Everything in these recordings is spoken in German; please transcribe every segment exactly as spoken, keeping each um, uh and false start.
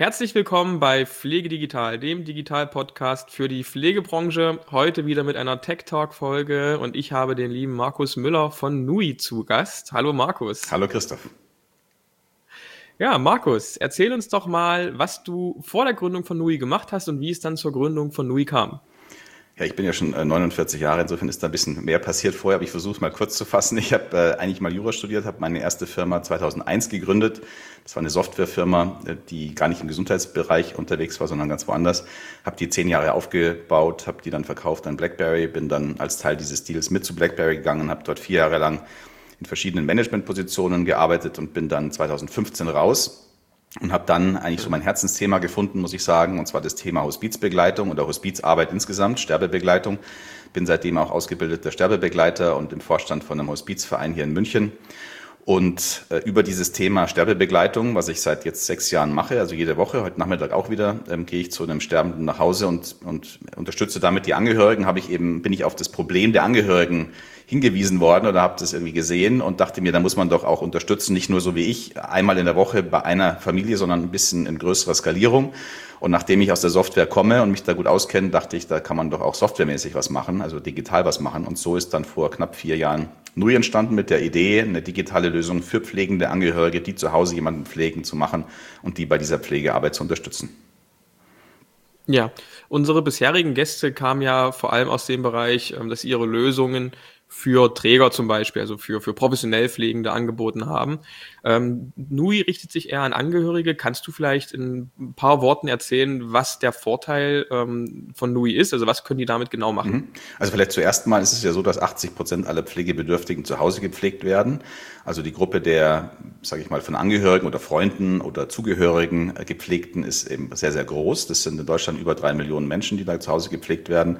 Herzlich willkommen bei Pflege Digital, dem Digital-Podcast für die Pflegebranche. Heute wieder mit einer Tech Talk-Folge und ich habe den lieben Markus Müller von Nui zu Gast. Hallo Markus. Hallo Christoph. Ja, Markus, erzähl uns doch mal, was du vor der Gründung von Nui gemacht hast und wie es dann zur Gründung von Nui kam. Ja, ich bin ja schon neunundvierzig Jahre, insofern ist da ein bisschen mehr passiert vorher, aber ich versuche es mal kurz zu fassen. Ich habe äh, eigentlich mal Jura studiert, habe meine erste Firma zweitausendeins gegründet. Das war eine Softwarefirma, die gar nicht im Gesundheitsbereich unterwegs war, sondern ganz woanders. Habe die zehn Jahre aufgebaut, habe die dann verkauft an BlackBerry, bin dann als Teil dieses Deals mit zu BlackBerry gegangen, habe dort vier Jahre lang in verschiedenen Managementpositionen gearbeitet und bin dann zweitausendfünfzehn raus. Und habe dann eigentlich so mein Herzensthema gefunden, muss ich sagen, und zwar das Thema Hospizbegleitung oder Hospizarbeit insgesamt, Sterbebegleitung. Bin seitdem auch ausgebildeter Sterbebegleiter und im Vorstand von einem Hospizverein hier in München. Und äh, über dieses Thema Sterbebegleitung, was ich seit jetzt sechs Jahren mache, also jede Woche, heute Nachmittag auch wieder, ähm, gehe ich zu einem Sterbenden nach Hause und, und unterstütze damit die Angehörigen, habe ich eben, bin ich auf das Problem der Angehörigen hingewiesen worden oder habe das irgendwie gesehen und dachte mir, da muss man doch auch unterstützen, nicht nur so wie ich, einmal in der Woche bei einer Familie, sondern ein bisschen in größerer Skalierung. Und nachdem ich aus der Software komme und mich da gut auskenne, dachte ich, da kann man doch auch softwaremäßig was machen, also digital was machen. Und so ist dann vor knapp vier Jahren Nui entstanden mit der Idee, eine digitale Lösung für pflegende Angehörige, die zu Hause jemanden pflegen, zu machen und die bei dieser Pflegearbeit zu unterstützen. Ja, unsere bisherigen Gäste kamen ja vor allem aus dem Bereich, dass ihre Lösungen für Träger zum Beispiel, also für, für professionell Pflegende angeboten haben. Ähm, Nui richtet sich eher an Angehörige. Kannst du vielleicht in ein paar Worten erzählen, was der Vorteil ähm, von Nui ist? Also was können die damit genau machen? Also vielleicht zuerst mal ist es ja so, dass achtzig Prozent aller Pflegebedürftigen zu Hause gepflegt werden. Also die Gruppe der, sage ich mal, von Angehörigen oder Freunden oder Zugehörigen äh, Gepflegten ist eben sehr, sehr groß. Das sind in Deutschland über drei Millionen Menschen, die da zu Hause gepflegt werden.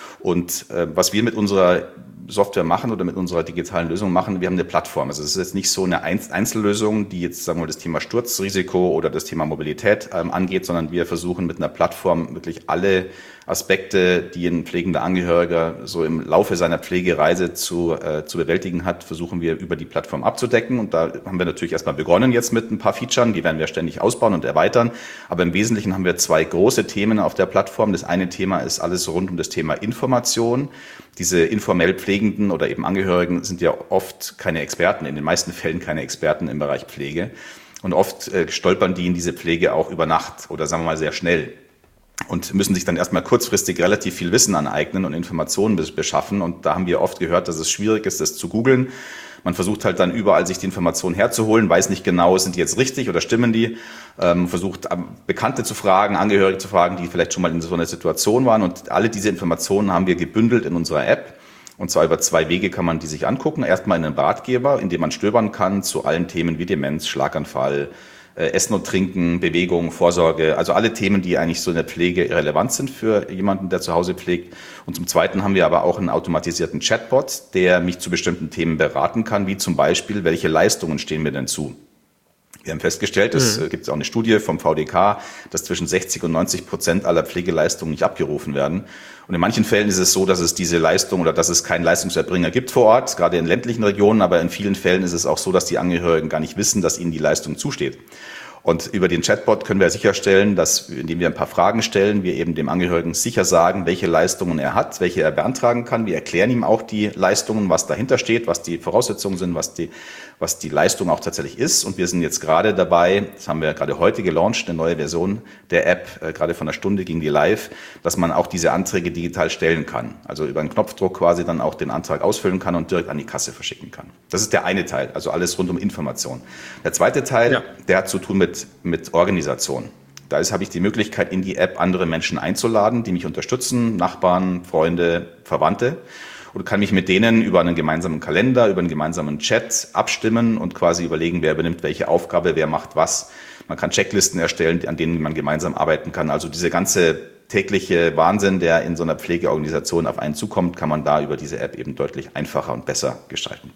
Und äh, was wir mit unserer Software machen oder mit unserer digitalen Lösung machen, wir haben eine Plattform. Also es ist jetzt nicht so eine Einzellösung, die jetzt, sagen wir mal, das Thema Sturzrisiko oder das Thema Mobilität ähm, angeht, sondern wir versuchen mit einer Plattform wirklich alle Aspekte, die ein pflegender Angehöriger so im Laufe seiner Pflegereise zu, äh, zu bewältigen hat, versuchen wir über die Plattform abzudecken. Und da haben wir natürlich erstmal begonnen jetzt mit ein paar Features, die werden wir ständig ausbauen und erweitern. Aber im Wesentlichen haben wir zwei große Themen auf der Plattform. Das eine Thema ist alles rund um das Thema Information. Diese informell Pflegenden oder eben Angehörigen sind ja oft keine Experten, in den meisten Fällen keine Experten im Bereich Pflege. Und oft äh, stolpern die in diese Pflege auch über Nacht oder sagen wir mal sehr schnell und müssen sich dann erstmal kurzfristig relativ viel Wissen aneignen und Informationen beschaffen. Und da haben wir oft gehört, dass es schwierig ist, das zu googeln. Man versucht halt dann überall, sich die Informationen herzuholen, weiß nicht genau, sind die jetzt richtig oder stimmen die, ähm, versucht Bekannte zu fragen, Angehörige zu fragen, die vielleicht schon mal in so einer Situation waren. Und alle diese Informationen haben wir gebündelt in unserer App. Und zwar über zwei Wege kann man die sich angucken. Erstmal in einem Ratgeber, in dem man stöbern kann zu allen Themen wie Demenz, Schlaganfall, Essen und Trinken, Bewegung, Vorsorge, also alle Themen, die eigentlich so in der Pflege relevant sind für jemanden, der zu Hause pflegt. Und zum Zweiten haben wir aber auch einen automatisierten Chatbot, der mich zu bestimmten Themen beraten kann, wie zum Beispiel, welche Leistungen stehen mir denn zu? Wir haben festgestellt, es mhm. gibt auch eine Studie vom V D K, dass zwischen sechzig und neunzig Prozent aller Pflegeleistungen nicht abgerufen werden. Und in manchen Fällen ist es so, dass es diese Leistung oder dass es keinen Leistungserbringer gibt vor Ort, gerade in ländlichen Regionen. Aber in vielen Fällen ist es auch so, dass die Angehörigen gar nicht wissen, dass ihnen die Leistung zusteht. Und über den Chatbot können wir sicherstellen, dass, indem wir ein paar Fragen stellen, wir eben dem Angehörigen sicher sagen, welche Leistungen er hat, welche er beantragen kann. Wir erklären ihm auch die Leistungen, was dahinter steht, was die Voraussetzungen sind, was die, was die Leistung auch tatsächlich ist. Und wir sind jetzt gerade dabei, das haben wir gerade heute gelauncht, eine neue Version der App, äh, gerade von einer Stunde ging die live, dass man auch diese Anträge digital stellen kann. Also über einen Knopfdruck quasi dann auch den Antrag ausfüllen kann und direkt an die Kasse verschicken kann. Das ist der eine Teil, also alles rund um Information. Der zweite Teil, ja. der hat zu tun mit mit Organisation. Da ist, habe ich die Möglichkeit, in die App andere Menschen einzuladen, die mich unterstützen, Nachbarn, Freunde, Verwandte. Und kann mich mit denen über einen gemeinsamen Kalender, über einen gemeinsamen Chat abstimmen und quasi überlegen, wer übernimmt welche Aufgabe, wer macht was. Man kann Checklisten erstellen, an denen man gemeinsam arbeiten kann. Also diese ganze tägliche Wahnsinn, der in so einer Pflegeorganisation auf einen zukommt, kann man da über diese App eben deutlich einfacher und besser gestalten.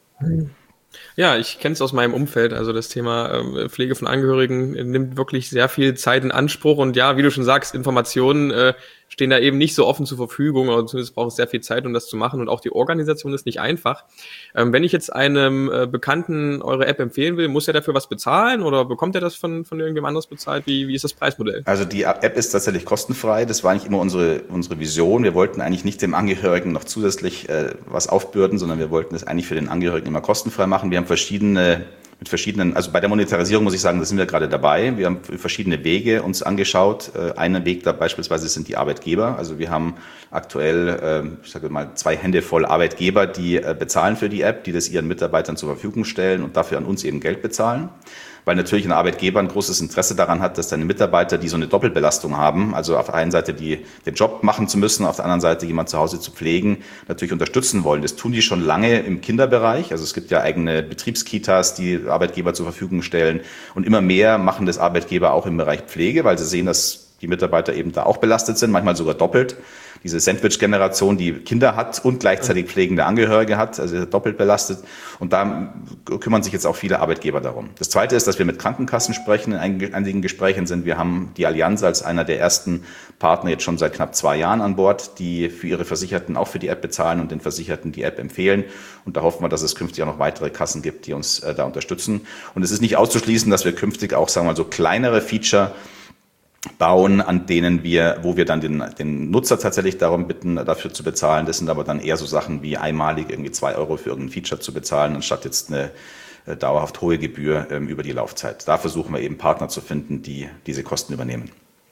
Ja, ich kenne es aus meinem Umfeld. Also das Thema äh, Pflege von Angehörigen nimmt wirklich sehr viel Zeit in Anspruch. Und ja, wie du schon sagst, Informationen, äh, stehen da eben nicht so offen zur Verfügung, oder zumindest braucht es sehr viel Zeit, um das zu machen, und auch die Organisation ist nicht einfach. Ähm, wenn ich jetzt einem äh, Bekannten eure App empfehlen will, muss er dafür was bezahlen oder bekommt er das von, von irgendjemand anderes bezahlt? Wie, wie ist das Preismodell? Also die App ist tatsächlich kostenfrei. Das war nicht immer unsere, unsere Vision. Wir wollten eigentlich nicht dem Angehörigen noch zusätzlich äh, was aufbürden, sondern wir wollten es eigentlich für den Angehörigen immer kostenfrei machen. Wir haben verschiedene mit verschiedenen, also bei der Monetarisierung muss ich sagen, da sind wir gerade dabei. Wir haben verschiedene Wege uns angeschaut. Ein Weg da beispielsweise sind die Arbeitgeber. Also wir haben aktuell, ich sage mal, zwei Hände voll Arbeitgeber, die bezahlen für die App, die das ihren Mitarbeitern zur Verfügung stellen und dafür an uns eben Geld bezahlen. Weil natürlich ein Arbeitgeber ein großes Interesse daran hat, dass deine Mitarbeiter, die so eine Doppelbelastung haben, also auf der einen Seite die, den Job machen zu müssen, auf der anderen Seite jemand zu Hause zu pflegen, natürlich unterstützen wollen. Das tun die schon lange im Kinderbereich. Also es gibt ja eigene Betriebskitas, die Arbeitgeber zur Verfügung stellen. Und immer mehr machen das Arbeitgeber auch im Bereich Pflege, weil sie sehen, dass die Mitarbeiter eben da auch belastet sind, manchmal sogar doppelt. Diese Sandwich-Generation, die Kinder hat und gleichzeitig pflegende Angehörige hat, also doppelt belastet. Und da kümmern sich jetzt auch viele Arbeitgeber darum. Das Zweite ist, dass wir mit Krankenkassen sprechen, in einigen Gesprächen sind. Wir haben die Allianz als einer der ersten Partner jetzt schon seit knapp zwei Jahren an Bord, die für ihre Versicherten auch für die App bezahlen und den Versicherten die App empfehlen. Und da hoffen wir, dass es künftig auch noch weitere Kassen gibt, die uns äh, da unterstützen. Und es ist nicht auszuschließen, dass wir künftig auch, sagen wir mal, so kleinere Feature bauen, an denen wir, wo wir dann den, den Nutzer tatsächlich darum bitten, dafür zu bezahlen. Das sind aber dann eher so Sachen wie einmalig irgendwie zwei Euro für irgendein Feature zu bezahlen, anstatt jetzt eine äh, dauerhaft hohe Gebühr ähm, über die Laufzeit. Da versuchen wir eben Partner zu finden, die diese Kosten übernehmen.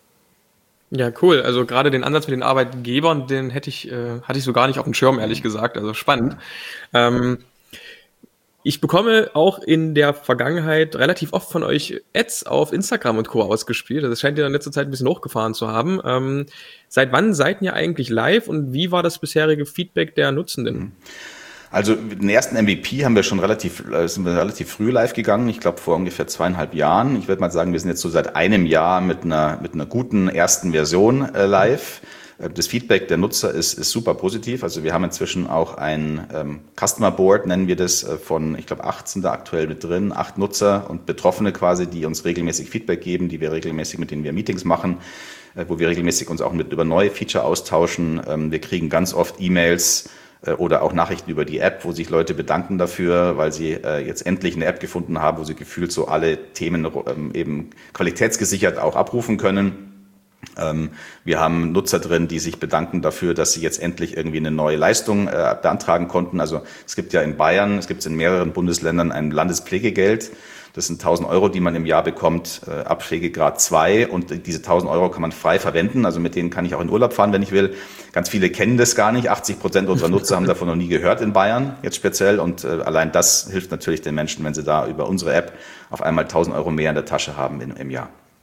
Ja, cool. Also gerade den Ansatz mit den Arbeitgebern, den hätte ich, äh, hatte ich so gar nicht auf dem Schirm, ehrlich gesagt. Also spannend. Ähm, Ich bekomme auch in der Vergangenheit relativ oft von euch Ads auf Instagram und Co. ausgespielt. Das scheint ja in letzter Zeit ein bisschen hochgefahren zu haben. Ähm, seit wann seid ihr eigentlich live und wie war das bisherige Feedback der Nutzenden? Also den ersten M V P haben wir schon relativ, sind wir relativ früh live gegangen. Ich glaube vor ungefähr zweieinhalb Jahren. Ich würde mal sagen, wir sind jetzt so seit einem Jahr mit einer mit einer guten ersten Version äh, live. Das Feedback der Nutzer ist, ist super positiv. Also wir haben inzwischen auch ein ähm, Customer Board, nennen wir das, äh, von, ich glaube, acht sind da aktuell mit drin, acht Nutzer und Betroffene quasi, die uns regelmäßig Feedback geben, die wir regelmäßig, mit denen wir Meetings machen, äh, wo wir regelmäßig uns auch mit über neue Feature austauschen. Ähm, wir kriegen ganz oft E-Mails äh, oder auch Nachrichten über die App, wo sich Leute bedanken dafür, weil sie äh, jetzt endlich eine App gefunden haben, wo sie gefühlt so alle Themen ähm, eben qualitätsgesichert auch abrufen können. Ähm, wir haben Nutzer drin, die sich bedanken dafür, dass sie jetzt endlich irgendwie eine neue Leistung äh, beantragen konnten. Also es gibt ja in Bayern, es gibt in mehreren Bundesländern ein Landespflegegeld. Das sind tausend Euro, die man im Jahr bekommt, äh, ab Pflegegrad zwei. Und diese tausend Euro kann man frei verwenden. Also mit denen kann ich auch in Urlaub fahren, wenn ich will. Ganz viele kennen das gar nicht. achtzig Prozent unserer Nutzer haben davon noch nie gehört in Bayern, jetzt speziell. Und äh, allein das hilft natürlich den Menschen, wenn sie da über unsere App auf einmal tausend Euro mehr in der Tasche haben in, im Jahr.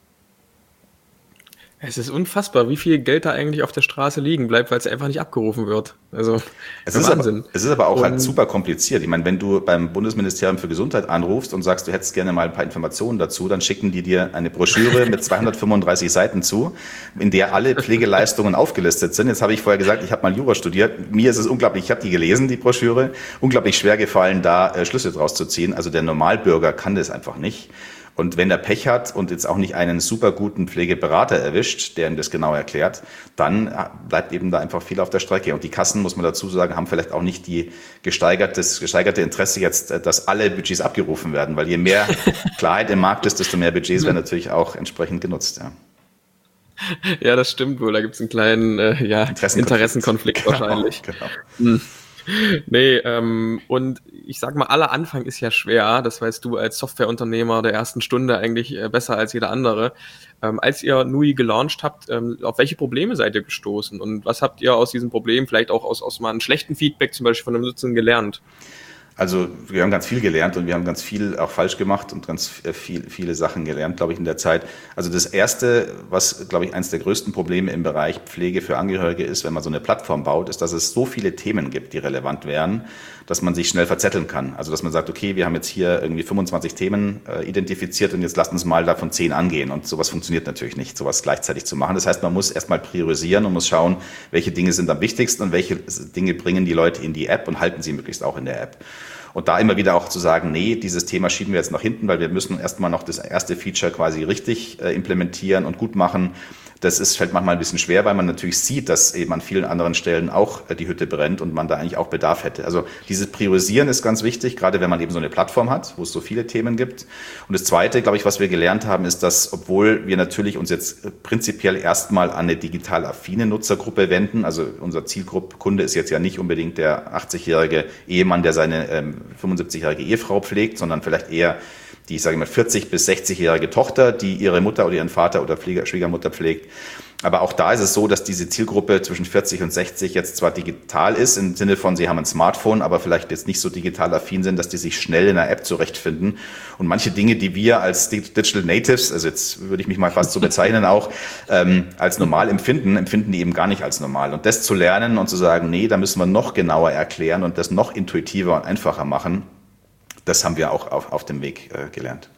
Es ist unfassbar, wie viel Geld da eigentlich auf der Straße liegen bleibt, weil es einfach nicht abgerufen wird. Also es ist Wahnsinn. Aber, es ist aber auch und halt super kompliziert. Ich meine, wenn du beim Bundesministerium für Gesundheit anrufst und sagst, du hättest gerne mal ein paar Informationen dazu, dann schicken die dir eine Broschüre mit zweihundertfünfunddreißig Seiten zu, in der alle Pflegeleistungen aufgelistet sind. Jetzt habe ich vorher gesagt, ich habe mal Jura studiert. Mir ist es unglaublich, ich habe die gelesen, die Broschüre, unglaublich schwer gefallen, da äh, Schlüsse draus zu ziehen. Also der Normalbürger kann das einfach nicht. Und wenn er Pech hat und jetzt auch nicht einen super guten Pflegeberater erwischt, der ihm das genau erklärt, dann bleibt eben da einfach viel auf der Strecke. Und die Kassen, muss man dazu sagen, haben vielleicht auch nicht die gesteigertes, gesteigerte Interesse jetzt, dass alle Budgets abgerufen werden, weil je mehr Klarheit im Markt ist, desto mehr Budgets werden natürlich auch entsprechend genutzt. Ja. Ja, das stimmt wohl. Da gibt es einen kleinen äh, ja, Interessenkonflikt, Interessenkonflikt genau, wahrscheinlich. Genau. Hm. Nee, ähm, und ich sag mal, aller Anfang ist ja schwer, das weißt du als Softwareunternehmer der ersten Stunde eigentlich äh, besser als jeder andere. Ähm, als ihr N U I gelauncht habt, ähm, auf welche Probleme seid ihr gestoßen und was habt ihr aus diesen Problemen, vielleicht auch aus, aus mal einem schlechten Feedback zum Beispiel von einem Nutzern gelernt? Also wir haben ganz viel gelernt und wir haben ganz viel auch falsch gemacht und ganz viel, viele Sachen gelernt, glaube ich, in der Zeit. Also das Erste, was, glaube ich, eines der größten Probleme im Bereich Pflege für Angehörige ist, wenn man so eine Plattform baut, ist, dass es so viele Themen gibt, die relevant wären, dass man sich schnell verzetteln kann. Also dass man sagt, okay, wir haben jetzt hier irgendwie fünfundzwanzig Themen äh, identifiziert und jetzt lasst uns mal davon zehn angehen. Und sowas funktioniert natürlich nicht, sowas gleichzeitig zu machen. Das heißt, man muss erstmal priorisieren und muss schauen, welche Dinge sind am wichtigsten und welche Dinge bringen die Leute in die App und halten sie möglichst auch in der App. Und da immer wieder auch zu sagen, nee, dieses Thema schieben wir jetzt nach hinten, weil wir müssen erstmal noch das erste Feature quasi richtig äh, implementieren und gut machen. Das ist, fällt manchmal ein bisschen schwer, weil man natürlich sieht, dass eben an vielen anderen Stellen auch die Hütte brennt und man da eigentlich auch Bedarf hätte. Also dieses Priorisieren ist ganz wichtig, gerade wenn man eben so eine Plattform hat, wo es so viele Themen gibt. Und das Zweite, glaube ich, was wir gelernt haben, ist, dass obwohl wir natürlich uns jetzt prinzipiell erstmal an eine digital affine Nutzergruppe wenden, also unser Zielgruppe Kunde ist jetzt ja nicht unbedingt der achtzigjährige Ehemann, der seine ähm, fünfundsiebzigjährige Ehefrau pflegt, sondern vielleicht eher die, ich sage mal, vierzig- bis sechzigjährige Tochter, die ihre Mutter oder ihren Vater oder Pfleger, Schwiegermutter pflegt. Aber auch da ist es so, dass diese Zielgruppe zwischen vierzig und sechzig jetzt zwar digital ist, im Sinne von, sie haben ein Smartphone, aber vielleicht jetzt nicht so digital affin sind, dass die sich schnell in einer App zurechtfinden. Und manche Dinge, die wir als Digital Natives, also jetzt würde ich mich mal fast so bezeichnen auch, ähm, als normal empfinden, empfinden die eben gar nicht als normal. Und das zu lernen und zu sagen, nee, da müssen wir noch genauer erklären und das noch intuitiver und einfacher machen, das haben wir auch auf, auf dem Weg äh, gelernt.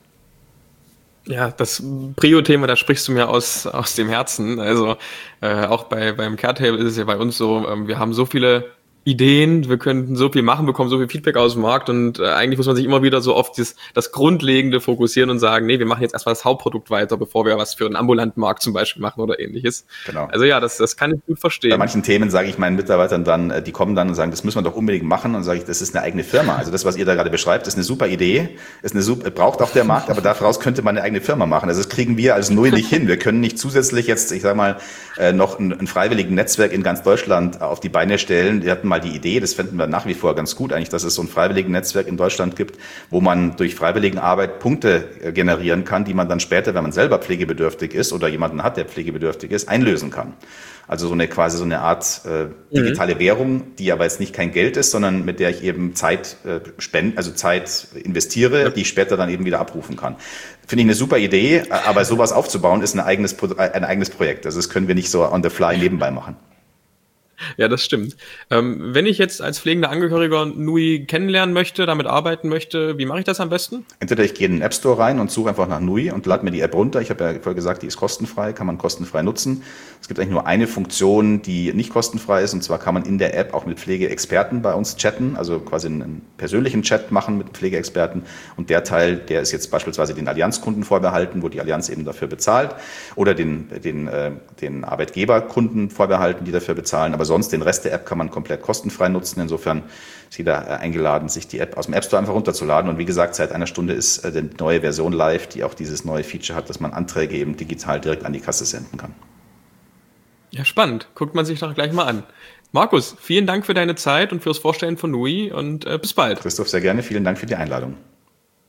Ja, das Prio-Thema, da sprichst du mir aus, aus dem Herzen. Also äh, auch bei beim Care-Table ist es ja bei uns so, ähm, wir haben so viele Ideen, wir könnten so viel machen, bekommen so viel Feedback aus dem Markt und äh, eigentlich muss man sich immer wieder so auf das, das Grundlegende fokussieren und sagen, nee, wir machen jetzt erstmal das Hauptprodukt weiter, bevor wir was für einen ambulanten Markt zum Beispiel machen oder ähnliches. Genau. Also ja, das, das kann ich gut verstehen. Bei manchen Themen sage ich meinen Mitarbeitern dann, die kommen dann und sagen, das müssen wir doch unbedingt machen, und sage ich, das ist eine eigene Firma. Also das, was ihr da gerade beschreibt, ist eine super Idee, ist eine super, braucht auch der Markt, aber daraus könnte man eine eigene Firma machen. Also das kriegen wir als Nui nicht hin. Wir können nicht zusätzlich jetzt, ich sage mal, noch ein, ein freiwilliges Netzwerk in ganz Deutschland auf die Beine stellen. Wir hatten mal die Idee, das fänden wir nach wie vor ganz gut eigentlich, dass es so ein freiwilliges Netzwerk in Deutschland gibt, wo man durch Freiwilligenarbeit Punkte generieren kann, die man dann später, wenn man selber pflegebedürftig ist oder jemanden hat, der pflegebedürftig ist, einlösen kann. Also so eine quasi so eine Art äh, digitale mhm. Währung, die aber jetzt nicht kein Geld ist, sondern mit der ich eben Zeit äh, spende, also Zeit investiere, ja. die ich später dann eben wieder abrufen kann. Finde ich eine super Idee, aber sowas aufzubauen ist ein eigenes, ein eigenes Projekt. Also das können wir nicht so on the fly nebenbei machen. Ja, das stimmt. Ähm, wenn ich jetzt als pflegender Angehöriger Nui kennenlernen möchte, damit arbeiten möchte, wie mache ich das am besten? Entweder ich gehe in den App Store rein und suche einfach nach Nui und lade mir die App runter. Ich habe ja vorher gesagt, die ist kostenfrei, kann man kostenfrei nutzen. Es gibt eigentlich nur eine Funktion, die nicht kostenfrei ist, und zwar kann man in der App auch mit Pflegeexperten bei uns chatten, also quasi einen persönlichen Chat machen mit Pflegeexperten. Und der Teil, der ist jetzt beispielsweise den Allianzkunden vorbehalten, wo die Allianz eben dafür bezahlt, oder den, den, äh, den Arbeitgeberkunden vorbehalten, die dafür bezahlen. Aber sonst den Rest der App kann man komplett kostenfrei nutzen. Insofern ist jeder eingeladen, sich die App aus dem App Store einfach runterzuladen. Und wie gesagt, seit einer Stunde ist die neue Version live, die auch dieses neue Feature hat, dass man Anträge eben digital direkt an die Kasse senden kann. Ja, spannend. Guckt man sich doch gleich mal an. Markus, vielen Dank für deine Zeit und fürs Vorstellen von Nui und äh, bis bald. Christoph, sehr gerne. Vielen Dank für die Einladung.